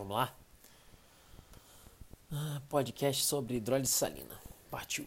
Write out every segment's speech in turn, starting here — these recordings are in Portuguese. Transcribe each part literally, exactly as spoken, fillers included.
Vamos lá? Ah, podcast sobre hidrólise salina. Partiu.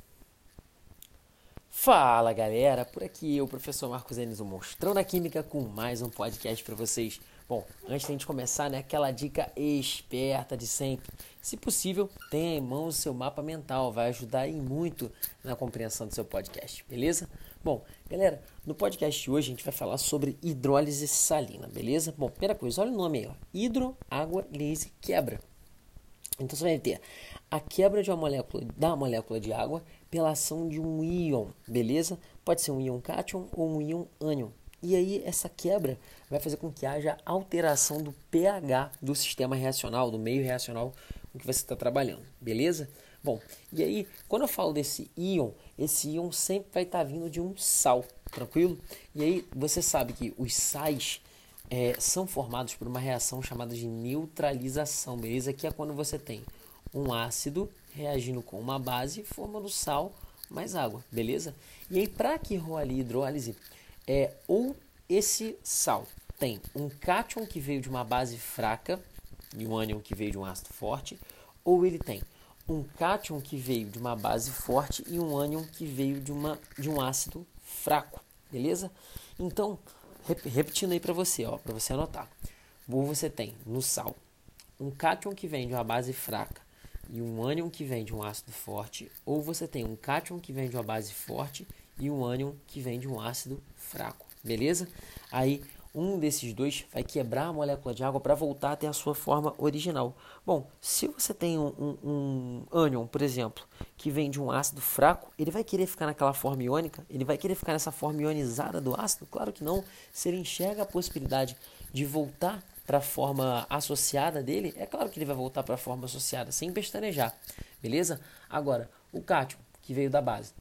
Fala galera, por aqui eu, professor Marcos Enes, o Monstrão da Química, com mais um podcast para vocês. Bom, antes de a gente começar, né, aquela dica esperta de sempre. Se possível, tenha em mãos o seu mapa mental, vai ajudar aí muito na compreensão do seu podcast, beleza? Bom, galera, no podcast de hoje a gente vai falar sobre hidrólise salina, beleza? Bom, primeira coisa, olha o nome aí, ó. Hidro, água, lise, quebra. Então você vai ter a quebra de uma molécula, da molécula de água pela ação de um íon, beleza? Pode ser um íon cátion ou um íon ânion. E aí essa quebra vai fazer com que haja alteração do pH do sistema reacional, do meio reacional com que você está trabalhando, beleza? Bom, e aí quando eu falo desse íon, esse íon sempre vai estar vindo de um sal, tranquilo? E aí você sabe que os sais É, são formados por uma reação chamada de neutralização, beleza? Que é quando você tem um ácido reagindo com uma base, formando sal mais água, beleza? E aí, para que role hidrólise, é, ou esse sal tem um cátion que veio de uma base fraca e um ânion que veio de um ácido forte, ou ele tem um cátion que veio de uma base forte e um ânion que veio de, uma, de um ácido fraco, beleza? Então, repetindo aí para você, ó, para você anotar. Ou você tem no sal um cátion que vem de uma base fraca e um ânion que vem de um ácido forte, ou você tem um cátion que vem de uma base forte e um ânion que vem de um ácido fraco, beleza? Aí um desses dois vai quebrar a molécula de água para voltar a ter a sua forma original. Bom, se você tem um, um, um ânion, por exemplo, que vem de um ácido fraco, ele vai querer ficar naquela forma iônica? Ele vai querer ficar nessa forma ionizada do ácido? Claro que não. Se ele enxerga a possibilidade de voltar para a forma associada dele, é claro que ele vai voltar para a forma associada, sem pestanejar, beleza? Agora, o cátion, que veio da base.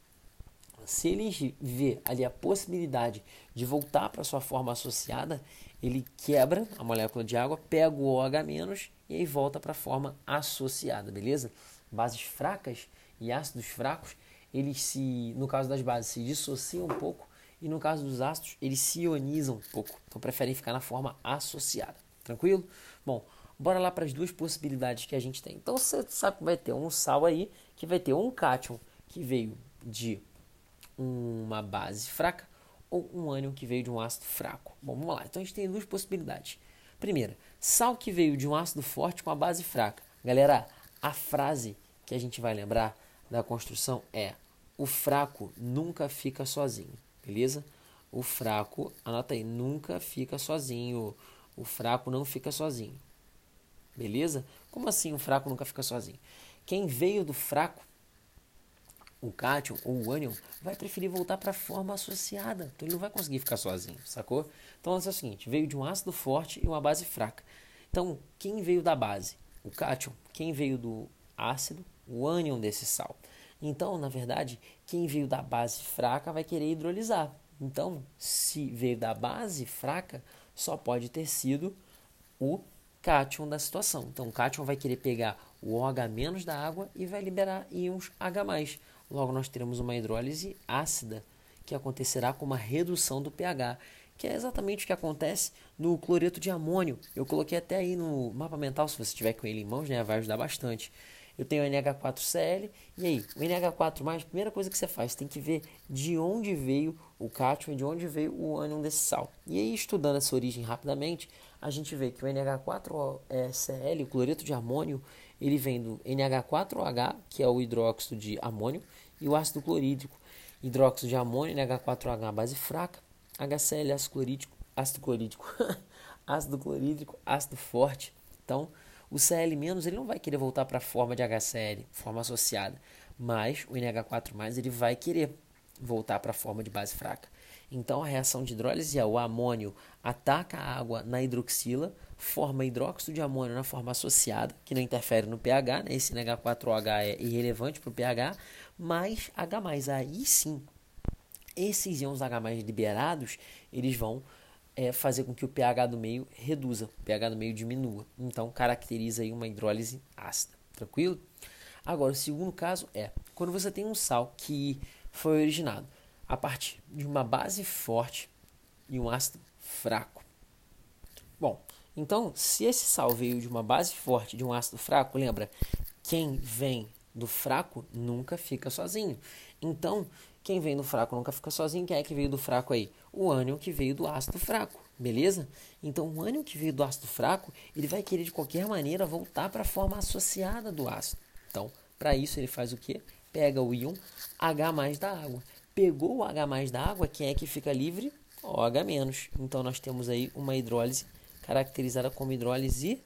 Se ele vê ali a possibilidade de voltar para sua forma associada, ele quebra a molécula de água, pega o OH- e aí volta para a forma associada, beleza? Bases fracas e ácidos fracos, eles se, no caso das bases, se dissociam um pouco, e no caso dos ácidos, eles se ionizam um pouco, então preferem ficar na forma associada, tranquilo? Bom, bora lá para as duas possibilidades que a gente tem. Então você sabe que vai ter um sal aí, que vai ter um cátion que veio de uma base fraca ou um ânion que veio de um ácido fraco. Bom, vamos lá. Então a gente tem duas possibilidades. Primeira, sal que veio de um ácido forte com a base fraca. Galera, a frase que a gente vai lembrar da construção é: o fraco nunca fica sozinho, beleza? O fraco, anota aí, nunca fica sozinho. O fraco não fica sozinho, beleza? Como assim o fraco nunca fica sozinho? Quem veio do fraco, o cátion ou o ânion, vai preferir voltar para a forma associada. Então ele não vai conseguir ficar sozinho, sacou? Então é o seguinte, veio de um ácido forte e uma base fraca. Então, quem veio da base? O cátion. Quem veio do ácido? O ânion desse sal. Então, na verdade, quem veio da base fraca vai querer hidrolisar. Então, se veio da base fraca, só pode ter sido o cátion da situação. Então, o cátion vai querer pegar o OH- da água e vai liberar íons H+. Logo, nós teremos uma hidrólise ácida, que acontecerá com uma redução do pH, que é exatamente o que acontece no cloreto de amônio. Eu coloquei até aí no mapa mental, se você tiver com ele em mãos, né, vai ajudar bastante. Eu tenho o N H quatro C L, e aí, o N H quatro mais, primeira coisa que você faz, tem que ver de onde veio o cátion e de onde veio o ânion desse sal. E aí, estudando essa origem rapidamente, a gente vê que o N H quatro C L, o cloreto de amônio, ele vem do N H quatro O H, que é o hidróxido de amônio, e o ácido clorídrico. Hidróxido de amônio, N H quatro O H, base fraca, H C L, ácido clorídrico, ácido clorídrico, ácido clorídrico, ácido forte. Então, o Cl- ele não vai querer voltar para a forma de HCl, forma associada, mas o N H quatro mais, ele vai querer voltar para a forma de base fraca. Então, a reação de hidrólise é: o amônio ataca a água na hidroxila, forma hidróxido de amônio na forma associada, que não interfere no pH, né? Esse N H quatro O H é irrelevante para o pH, mas H+, aí sim, esses íons H+ liberados, eles vão é, fazer com que o pH do meio reduza, o pH do meio diminua. Então, caracteriza aí uma hidrólise ácida, tranquilo? Agora, o segundo caso é quando você tem um sal que foi originado a partir de uma base forte e um ácido fraco. Bom, Então, se esse sal veio de uma base forte, de um ácido fraco, lembra, quem vem do fraco nunca fica sozinho. Então, quem vem do fraco nunca fica sozinho. Quem é que veio do fraco aí? O ânion que veio do ácido fraco, beleza? Então, o ânion que veio do ácido fraco, ele vai querer de qualquer maneira voltar para a forma associada do ácido. Então, para isso ele faz o quê? Pega o íon H mais da água. Pegou o H mais da água, quem é que fica livre? O H menos. Então, nós temos aí uma hidrólise caracterizada como hidrólise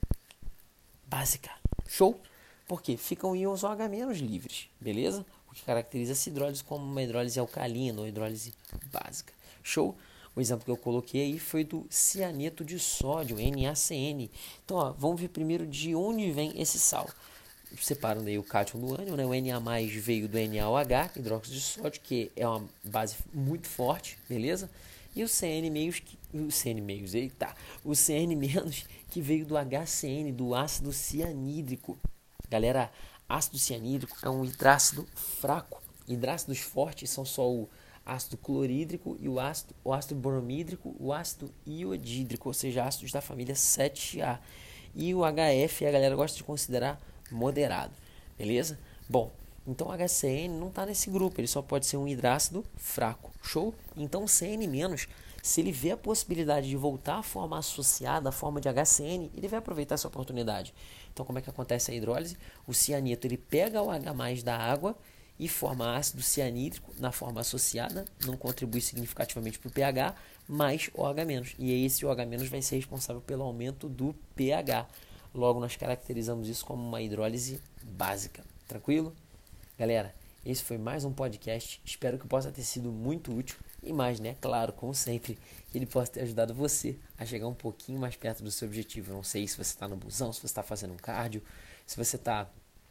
básica. Show? Porque ficam íons OH menos livres, beleza? O que caracteriza essa hidrólise como uma hidrólise alcalina ou hidrólise básica. Show? O exemplo que eu coloquei aí foi do cianeto de sódio, NaCN. Então, ó, vamos ver primeiro de onde vem esse sal. Separando aí o cátion do ânion, né? O Na mais veio do NaOH, hidróxido de sódio, que é uma base muito forte, beleza? E o Cn meios, que, o Cn meios, eita, o Cn menos que veio do HCN, do ácido cianídrico. Galera, ácido cianídrico é um hidrácido fraco. Hidrácidos fortes são só o ácido clorídrico e o ácido, o ácido bromídrico, o ácido iodídrico, ou seja, ácidos da família sete A. E o H F a galera gosta de considerar moderado, beleza? Bom, então o H C N não está nesse grupo, ele só pode ser um hidrácido fraco, show? Então o C N menos, se ele vê a possibilidade de voltar à forma associada, à forma de H C N, ele vai aproveitar essa oportunidade. Então como é que acontece a hidrólise? O cianeto ele pega o H mais da água e forma ácido cianídrico na forma associada, não contribui significativamente para o pH, mais OH menos. E aí esse OH menos vai ser responsável pelo aumento do pH. Logo, nós caracterizamos isso como uma hidrólise básica. Tranquilo? Galera, esse foi mais um podcast. Espero que possa ter sido muito útil. E mais, né? Claro, como sempre, que ele possa ter ajudado você a chegar um pouquinho mais perto do seu objetivo. Eu não sei se você está no busão, se você está fazendo um cardio, se você está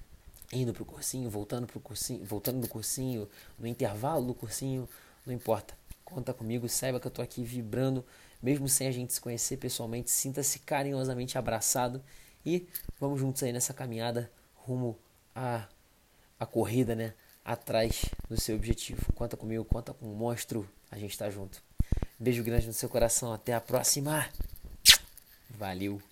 indo para o cursinho, voltando pro cursinho, voltando do cursinho, no intervalo do cursinho, não importa. Conta comigo, saiba que eu estou aqui vibrando, mesmo sem a gente se conhecer pessoalmente. Sinta-se carinhosamente abraçado. E vamos juntos aí nessa caminhada rumo à, à corrida, né? Atrás do seu objetivo. Conta comigo, conta com o monstro. A gente tá junto. Beijo grande no seu coração. Até a próxima. Valeu.